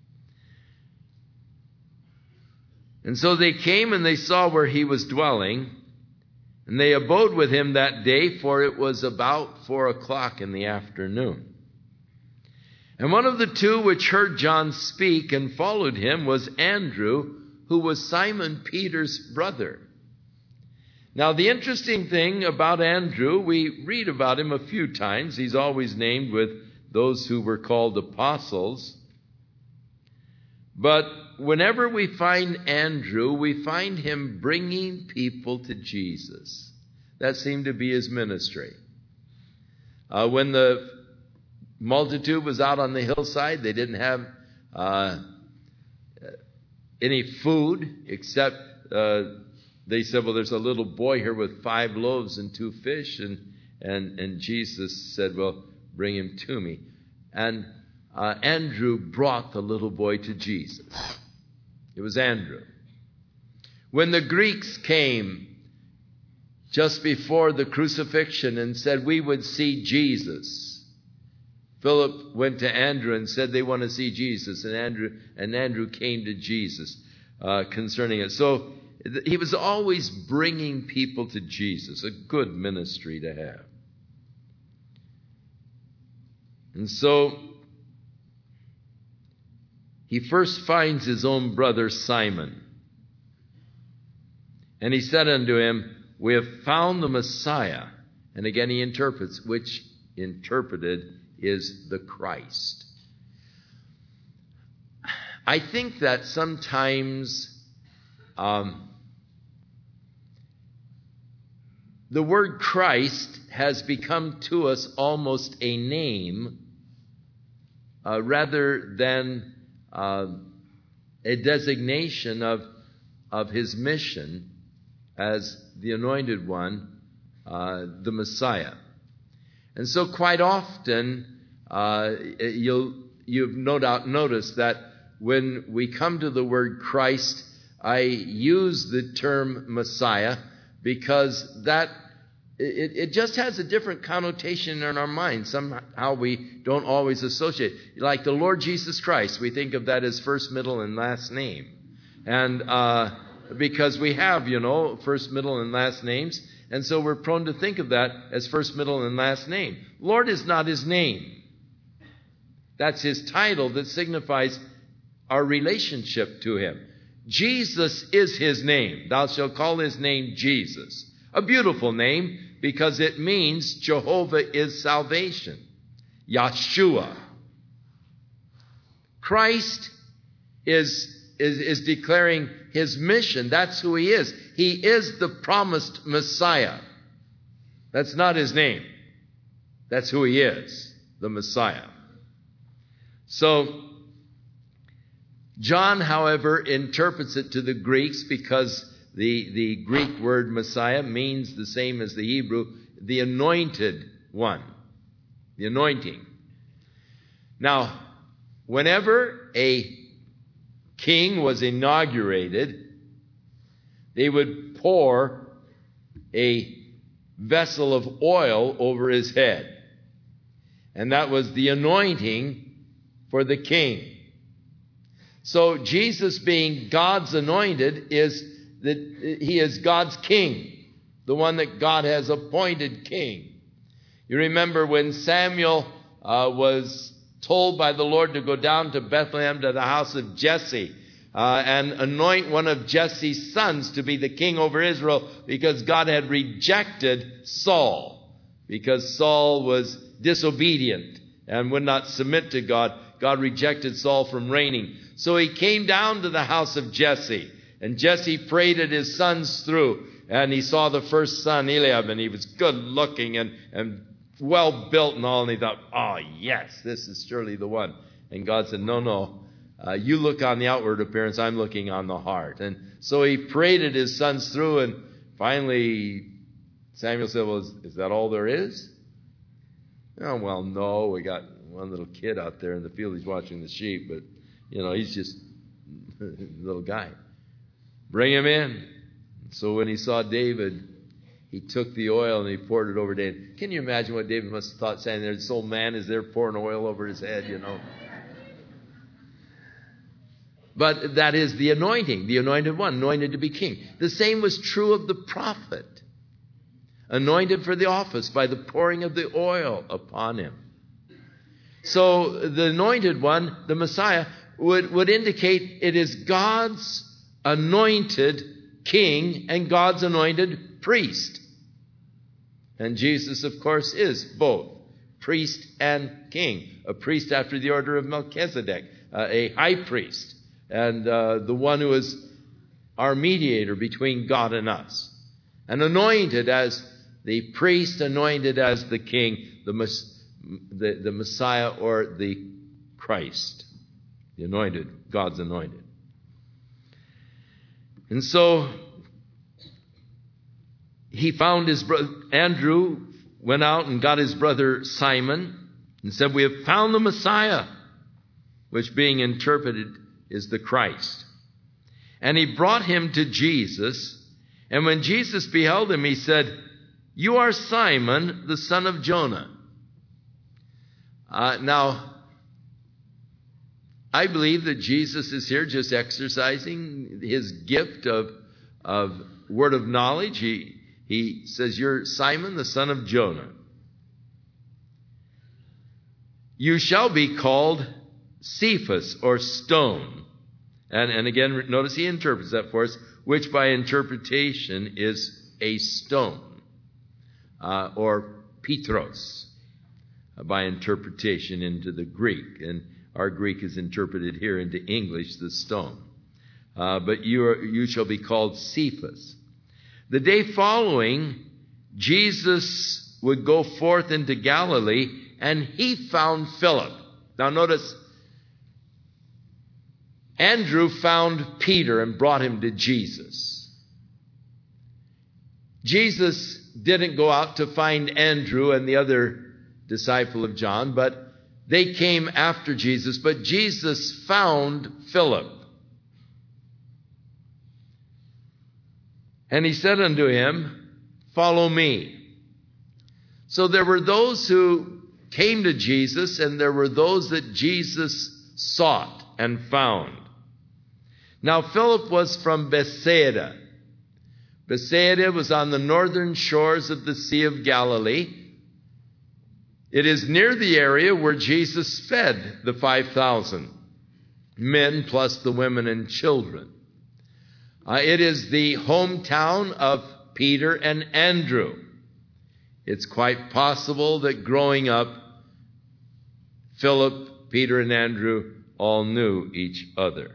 And so they came and they saw where he was dwelling, and they abode with him that day, for it was about 4:00 in the afternoon. And one of the two which heard John speak and followed him was Andrew, who was Simon Peter's brother. Now, the interesting thing about Andrew, we read about him a few times. He's always named with those who were called apostles. But whenever we find Andrew, we find him bringing people to Jesus. That seemed to be his ministry. When the multitude was out on the hillside, they didn't have any food except they said, "Well, there's a little boy here with 5 loaves and 2 fish. And Jesus said, "Well, bring him to me." And Andrew brought the little boy to Jesus. It was Andrew. When the Greeks came just before the crucifixion and said, "We would see Jesus," Philip went to Andrew and said they want to see Jesus. And Andrew came to Jesus concerning it. So he was always bringing people to Jesus, a good ministry to have. And so he first finds his own brother Simon. And he said unto him, "We have found the Messiah." And again he interprets, which interpreted is the Christ. I think that sometimes the word Christ has become to us almost a name rather than a designation of his mission as the anointed one, the Messiah. And so quite often you've no doubt noticed that when we come to the word Christ, I use the term Messiah because that it just has a different connotation in our minds. Somehow we don't always associate. Like the Lord Jesus Christ, we think of that as first, middle, and last name. And because we have, first, middle, and last names, and so we're prone to think of that as first, middle, and last name. Lord is not his name. That's his title that signifies our relationship to him. Jesus is his name. Thou shalt call his name Jesus. A beautiful name because it means Jehovah is salvation. Yeshua. Christ is declaring his mission. That's who he is. He is the promised Messiah. That's not his name. That's who he is, the Messiah. So, John, however, interprets it to the Greeks because the Greek word Messiah means the same as the Hebrew, the anointed one, the anointing. Now, whenever a king was inaugurated, they would pour a vessel of oil over his head. And that was the anointing for the king. So Jesus, being God's anointed, is that he is God's king, the one that God has appointed king. You remember when Samuel was told by the Lord to go down to Bethlehem to the house of Jesse and anoint one of Jesse's sons to be the king over Israel, because God had rejected Saul, because Saul was disobedient and would not submit to God. God rejected Saul from reigning. So he came down to the house of Jesse, and Jesse paraded his sons through, and he saw the first son, Eliab, and he was good looking and well built and all, and he thought, oh yes, this is surely the one. And God said, no, you look on the outward appearance, I'm looking on the heart. And so he paraded his sons through, and finally Samuel said, well, is that all there is? Oh, well, no, we got one little kid out there in the field, he's watching the sheep, but he's just a little guy. Bring him in. So when he saw David, he took the oil and he poured it over David. Can you imagine what David must have thought, standing there? This old man is there pouring oil over his head, But that is the anointing, the anointed one, anointed to be king. The same was true of the prophet, anointed for the office by the pouring of the oil upon him. So the anointed one, the Messiah, would indicate it is God's anointed king and God's anointed priest. And Jesus, of course, is both priest and king. A priest after the order of Melchizedek, a high priest, and the one who is our mediator between God and us. And anointed as the priest, anointed as the king, the Messiah or the Christ, the anointed, God's anointed. And so he found his brother, Andrew went out and got his brother Simon and said, we have found the Messiah, which being interpreted is the Christ. And he brought him to Jesus. And when Jesus beheld him, he said, you are Simon, the son of Jonah. Now, I believe that Jesus is here just exercising his gift of word of knowledge. He says, you're Simon, the son of Jonah. You shall be called Cephas, or stone. And again, notice he interprets that for us, which by interpretation is a stone, or Petros, by interpretation into the Greek. And our Greek is interpreted here into English, the stone. But you shall be called Cephas. The day following, Jesus would go forth into Galilee, and he found Philip. Now notice, Andrew found Peter and brought him to Jesus. Jesus didn't go out to find Andrew and the other disciple of John, but they came after Jesus. But Jesus found Philip. And he said unto him, follow me. So there were those who came to Jesus, and there were those that Jesus sought and found. Now Philip was from Bethsaida. Bethsaida was on the northern shores of the Sea of Galilee. It is near the area where Jesus fed the 5,000 men plus the women and children. It is the hometown of Peter and Andrew. It's quite possible that growing up, Philip, Peter, and Andrew all knew each other.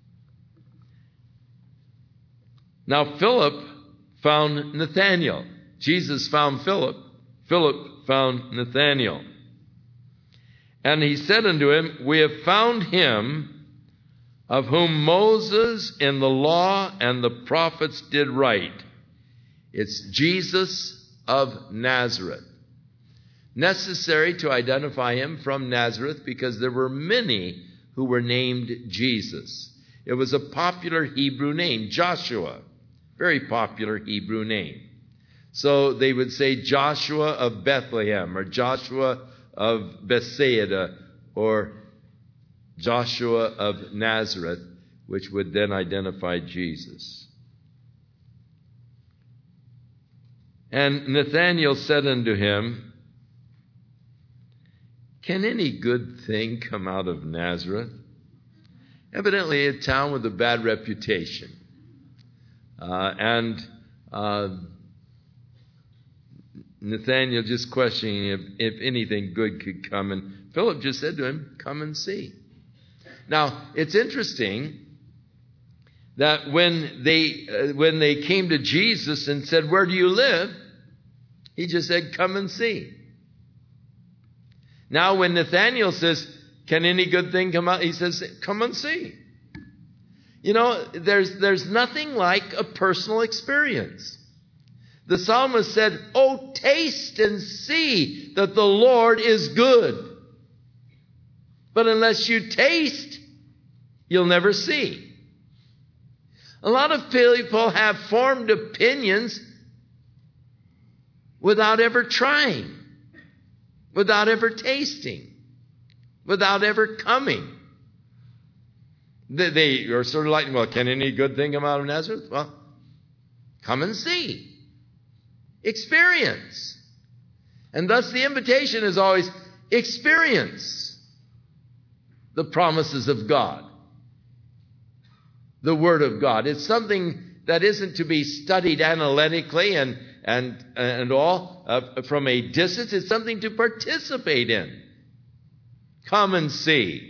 Now Philip found Nathanael. Jesus found Philip. Philip found Nathanael. And he said unto him, We have found him of whom Moses in the law and the prophets did write. It's Jesus of Nazareth. Necessary to identify him from Nazareth because there were many who were named Jesus. It was a popular Hebrew name, Joshua. Very popular Hebrew name. So they would say Joshua of Bethlehem, or Joshua of Bethsaida, or Joshua of Nazareth, which would then identify Jesus. And Nathanael said unto him, Can any good thing come out of Nazareth? Evidently a town with a bad reputation. Nathanael just questioning if anything good could come. And Philip just said to him, Come and see. Now, it's interesting that when they came to Jesus and said, Where do you live? He just said, Come and see. Now, when Nathanael says, Can any good thing come out? He says, Come and see. You know, there's nothing like a personal experience. The psalmist said, Oh, taste and see that the Lord is good. But unless you taste, you'll never see. A lot of people have formed opinions without ever trying, without ever tasting, without ever coming. They are sort of like, well, can any good thing come out of Nazareth? Well, come and see. Experience. And thus the invitation is always experience the promises of God, the Word of God. It's something that isn't to be studied analytically and all from a distance. It's something to participate in. Come and see.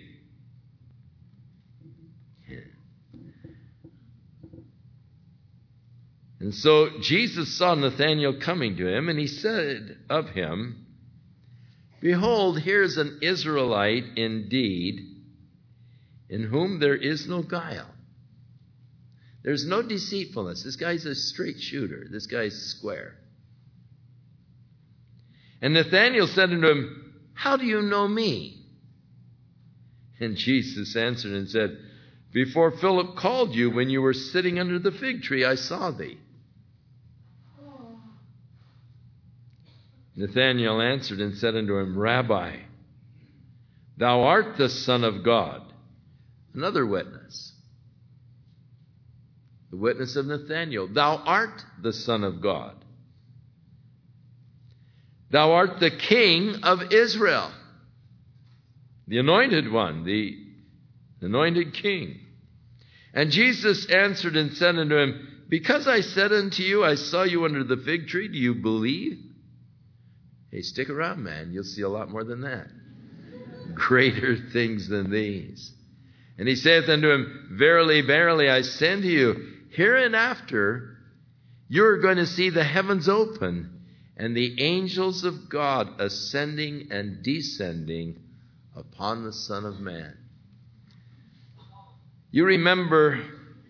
And so Jesus saw Nathanael coming to him, and he said of him, Behold, here's an Israelite indeed, in whom there is no guile. There's no deceitfulness. This guy's a straight shooter. This guy's square. And Nathanael said unto him, How do you know me? And Jesus answered and said, Before Philip called you, when you were sitting under the fig tree, I saw thee. Nathanael answered and said unto him, Rabbi, thou art the Son of God. Another witness. The witness of Nathanael. Thou art the Son of God. Thou art the King of Israel. The anointed one, the anointed King. And Jesus answered and said unto him, Because I said unto you, I saw you under the fig tree, do you believe? Hey, stick around, man. You'll see a lot more than that. Greater things than these. And he saith unto him, Verily, verily, I say unto you, hereinafter you are going to see the heavens open and the angels of God ascending and descending upon the Son of Man. You remember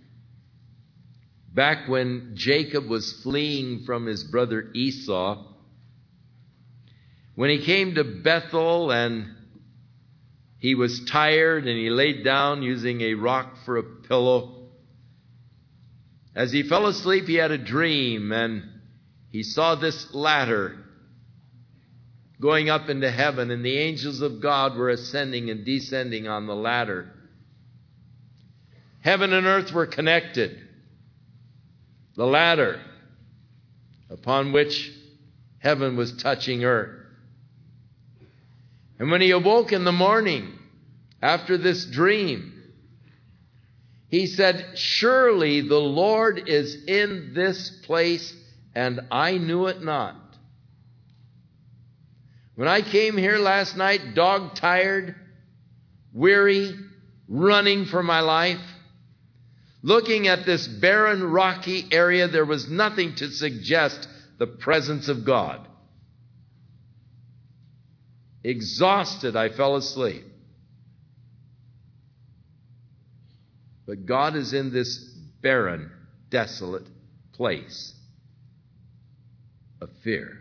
back when Jacob was fleeing from his brother Esau, when he came to Bethel and he was tired and he laid down using a rock for a pillow. As he fell asleep, he had a dream and he saw this ladder going up into heaven, and the angels of God were ascending and descending on the ladder. Heaven and earth were connected. The ladder upon which heaven was touching earth. And when he awoke in the morning after this dream, he said, "Surely the Lord is in this place, and I knew it not." When I came here last night, dog-tired, weary, running for my life, looking at this barren, rocky area, there was nothing to suggest the presence of God. Exhausted, I fell asleep. But God is in this barren, desolate place of fear.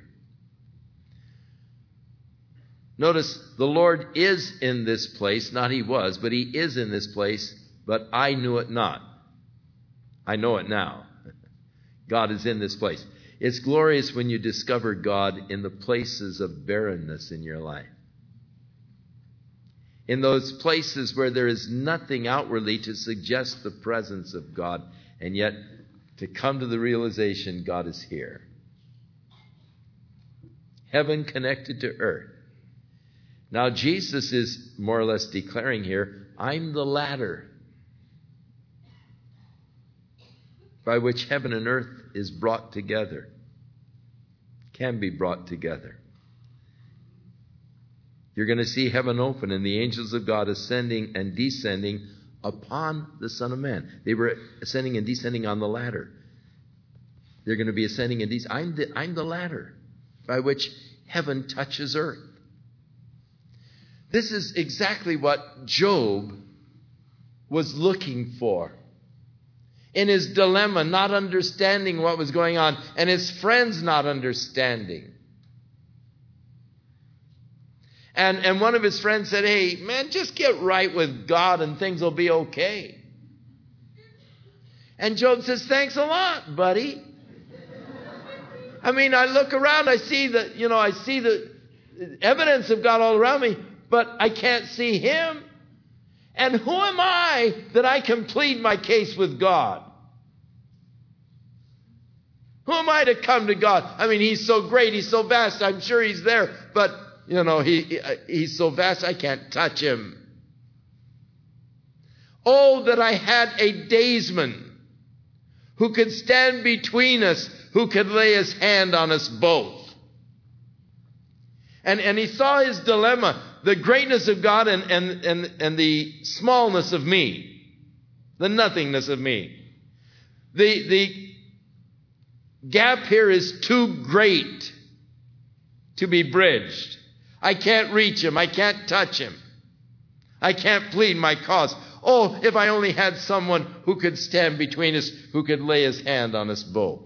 Notice, the Lord is in this place, not he was, but he is in this place, but I knew it not. I know it now. God is in this place. It's glorious when you discover God in the places of barrenness in your life. In those places where there is nothing outwardly to suggest the presence of God, and yet to come to the realization God is here. Heaven connected to earth. Now Jesus is more or less declaring here, I'm the ladder by which heaven and earth is brought together, can be brought together. You're going to see heaven open and the angels of God ascending and descending upon the Son of Man. They were ascending and descending on the ladder. They're going to be ascending and descending. I'm the ladder by which heaven touches earth. This is exactly what Job was looking for. In his dilemma, not understanding what was going on, and his friends not understanding. And one of his friends said, "Hey, man, just get right with God and things will be okay." And Job says, "Thanks a lot, buddy." I mean, I look around, I see the evidence of God all around me, but I can't see him. And who am I that I can plead my case with God? Who am I to come to God? I mean, he's so great, he's so vast, I'm sure he's there, but, he's so vast, I can't touch him. Oh, that I had a daysman who could stand between us, who could lay his hand on us both. And he saw his dilemma, the greatness of God and the smallness of me, the nothingness of me. The gap here is too great to be bridged. I can't reach him. I can't touch him. I can't plead my cause. Oh, if I only had someone who could stand between us, who could lay his hand on us both.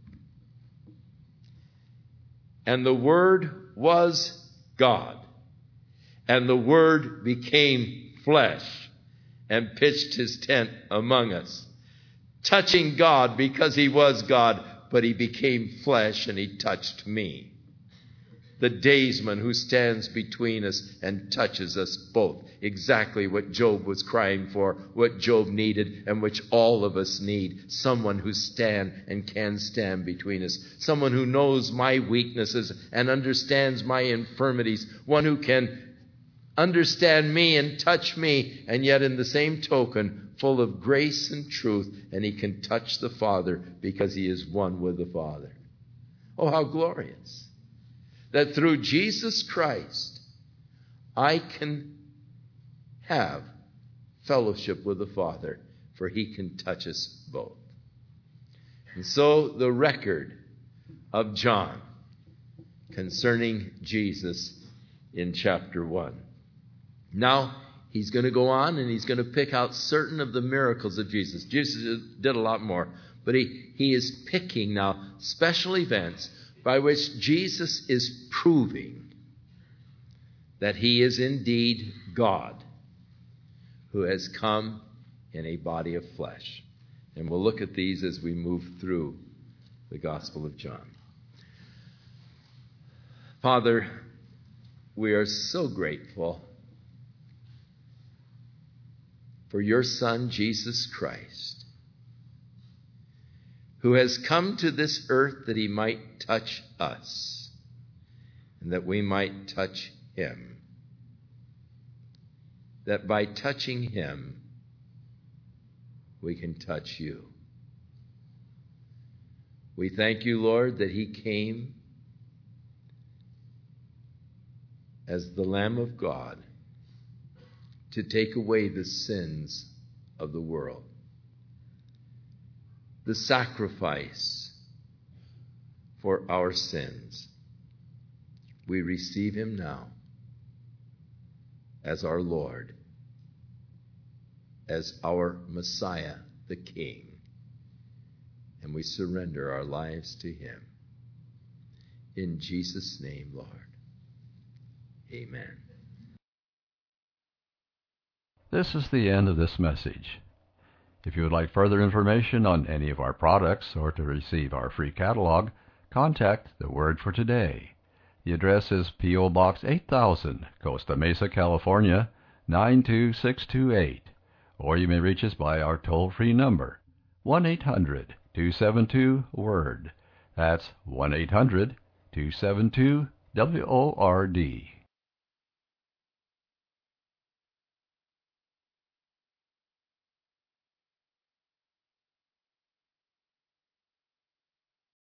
And the Word was God. And the Word became flesh and pitched his tent among us. Touching God because he was God, but he became flesh and he touched me. The daysman who stands between us and touches us both. Exactly what Job was crying for, what Job needed, and which all of us need. Someone who stands and can stand between us. Someone who knows my weaknesses and understands my infirmities. One who can understand me and touch me, and yet in the same token, full of grace and truth, and he can touch the Father because he is one with the Father. Oh, how glorious! That through Jesus Christ, I can have fellowship with the Father, for he can touch us both. And so the record of John concerning Jesus in chapter 1. Now, he's going to go on and he's going to pick out certain of the miracles of Jesus. Jesus did a lot more, but he is picking now special events by which Jesus is proving that he is indeed God who has come in a body of flesh. And we'll look at these as we move through the Gospel of John. Father, we are so grateful for your Son, Jesus Christ, who has come to this earth that he might touch us and that we might touch him. That by touching him, we can touch you. We thank you, Lord, that he came as the Lamb of God to take away the sins of the world. The sacrifice for our sins. We receive him now as our Lord, as our Messiah, the King, and we surrender our lives to him. In Jesus' name, Lord. Amen. This is the end of this message. If you would like further information on any of our products or to receive our free catalog, contact The Word for Today. The address is P.O. Box 8000, Costa Mesa, California, 92628. Or you may reach us by our toll-free number, 1-800-272-WORD. That's 1-800-272-WORD.